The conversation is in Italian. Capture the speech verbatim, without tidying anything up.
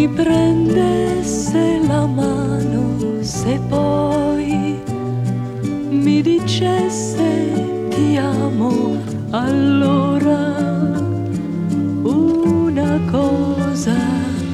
mi prendesse la mano, se poi mi dicesse ti amo, allora